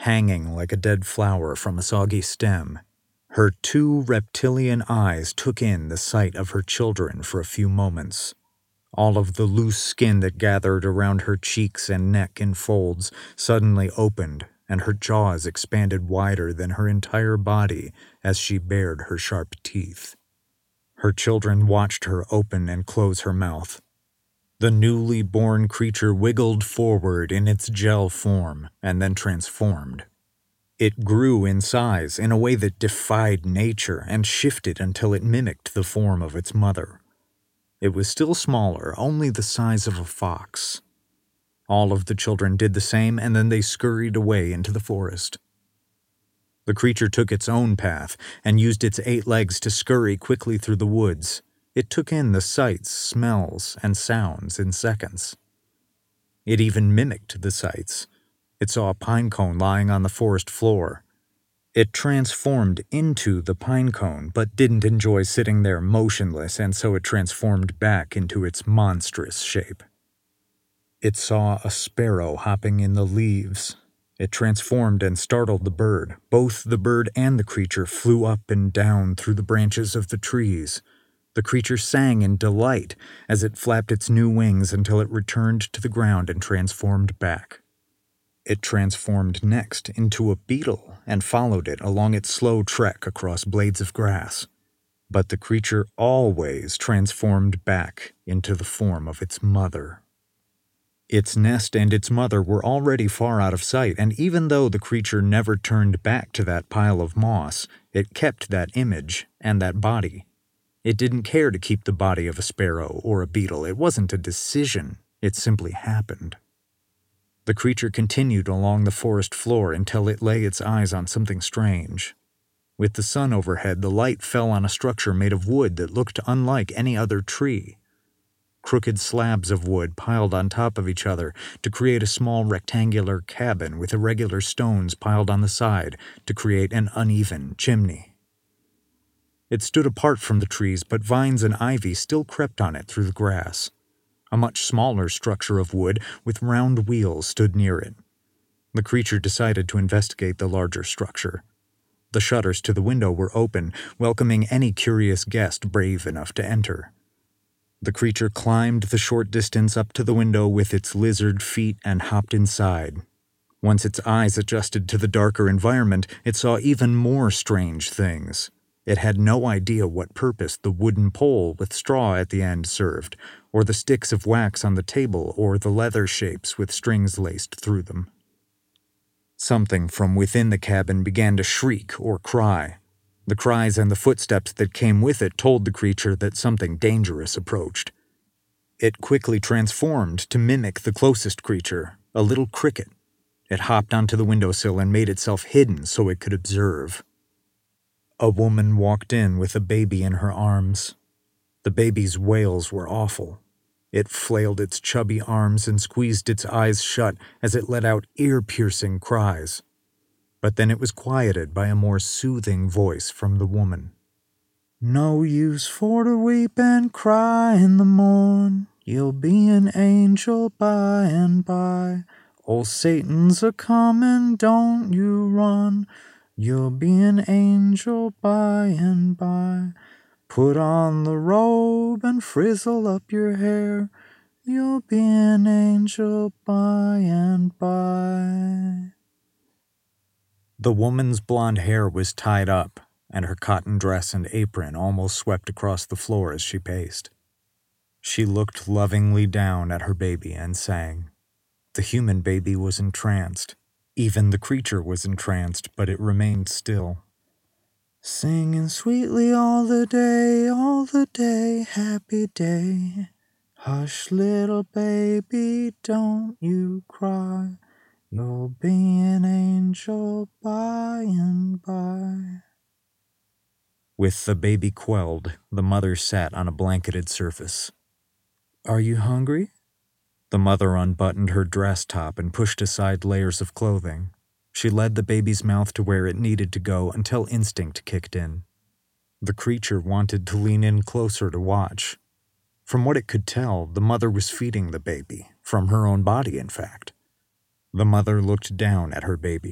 hanging like a dead flower from a soggy stem. Her 2 reptilian eyes took in the sight of her children for a few moments. All of the loose skin that gathered around her cheeks and neck in folds suddenly opened, and her jaws expanded wider than her entire body as she bared her sharp teeth. Her children watched her open and close her mouth. The newly born creature wiggled forward in its gel form and then transformed. It grew in size in a way that defied nature and shifted until it mimicked the form of its mother. It was still smaller, only the size of a fox. All of the children did the same, and then they scurried away into the forest. The creature took its own path and used its 8 legs to scurry quickly through the woods. It took in the sights, smells, and sounds in seconds. It even mimicked the sights. It saw a pine cone lying on the forest floor. It transformed into the pine cone, but didn't enjoy sitting there motionless, and so it transformed back into its monstrous shape. It saw a sparrow hopping in the leaves. It transformed and startled the bird. Both the bird and the creature flew up and down through the branches of the trees. The creature sang in delight as it flapped its new wings until it returned to the ground and transformed back. It transformed next into a beetle and followed it along its slow trek across blades of grass. But the creature always transformed back into the form of its mother. Its nest and its mother were already far out of sight, and even though the creature never turned back to that pile of moss, it kept that image and that body. It didn't care to keep the body of a sparrow or a beetle. It wasn't a decision. It simply happened. The creature continued along the forest floor until it lay its eyes on something strange. With the sun overhead, the light fell on a structure made of wood that looked unlike any other tree. Crooked slabs of wood piled on top of each other to create a small rectangular cabin with irregular stones piled on the side to create an uneven chimney. It stood apart from the trees, but vines and ivy still crept on it through the grass. A much smaller structure of wood with round wheels stood near it. The creature decided to investigate the larger structure. The shutters to the window were open, welcoming any curious guest brave enough to enter. The creature climbed the short distance up to the window with its lizard feet and hopped inside. Once its eyes adjusted to the darker environment, it saw even more strange things. It had no idea what purpose the wooden pole with straw at the end served, or the sticks of wax on the table, or the leather shapes with strings laced through them. Something from within the cabin began to shriek or cry. The cries and the footsteps that came with it told the creature that something dangerous approached. It quickly transformed to mimic the closest creature, a little cricket. It hopped onto the windowsill and made itself hidden so it could observe. A woman walked in with a baby in her arms. The baby's wails were awful. It flailed its chubby arms and squeezed its eyes shut as it let out ear-piercing cries. But then it was quieted by a more soothing voice from the woman. "No use for to weep and cry in the morn. You'll be an angel by and by. Old Satan's a-comin', don't you run. You'll be an angel by and by. Put on the robe and frizzle up your hair. You'll be an angel by and by." The woman's blonde hair was tied up, and her cotton dress and apron almost swept across the floor as she paced. She looked lovingly down at her baby and sang. The human baby was entranced. Even the creature was entranced, but it remained still. "Singing sweetly all the day, happy day. Hush, little baby, don't you cry. You'll be an angel by and by." With the baby quelled, the mother sat on a blanketed surface. "Are you hungry?" The mother unbuttoned her dress top and pushed aside layers of clothing. She led the baby's mouth to where it needed to go until instinct kicked in. The creature wanted to lean in closer to watch. From what it could tell, the mother was feeding the baby, from her own body, in fact. The mother looked down at her baby.